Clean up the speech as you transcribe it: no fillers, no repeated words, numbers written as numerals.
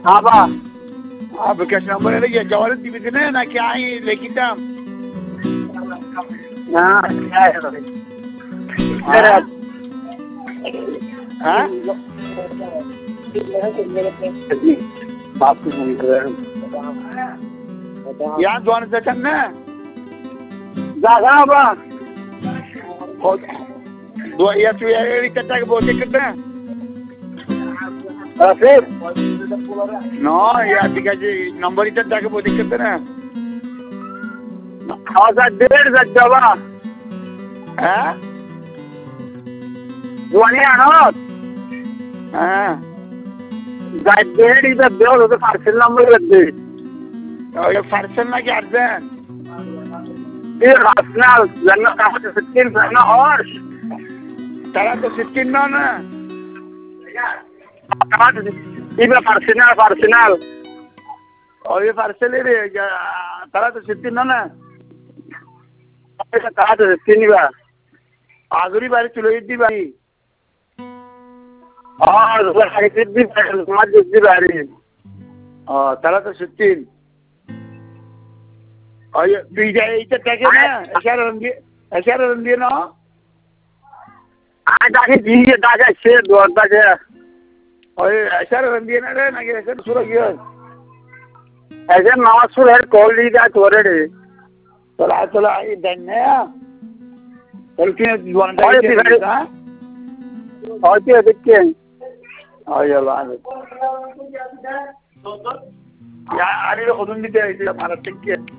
हाँ बा आप कैश नंबर है ये जवाब दी बिदने ना क्या है लेकिन हाँ क्या है भाई हाँ बाप की नहीं कर रहे यहाँ दोन सेकंड ना जागा बा दो या तू ये इतना के बोलते कितना फिर नो या दिखा जी नंबर इतना के बोलते कितना हाँ सर 1.5 जवा हाँ दुआने आना हाँ 1.5 इधर दो तो पार्सल नंबर लग गई और ये पार्सल ना क्या अर्जन फिर राशनल लन्ना कहाँ से 16 लन्ना और तारा तो 16 ना ना कहाँ से इधर पार्सल और ये पार्सल है रे तारा तो 16 ना ना कहाँ से 16 बा आगरी बारी चलो इतनी बारी और जिद्दी बारी तारा तो 16 और ये पीजा इतना टैगे ना ऐसा रंगी ना आज आके जी दागा से दो दागा और ऐसा रंगी ना रे ना कि ऐसा सुरा गया ऐसे नासुर है कॉल ली जा तोरे रे चला ये धन्य कल के दुआन और टाइम का और क्या देखते हैं और ये बात या अरे खुद भी दे हमारा टिक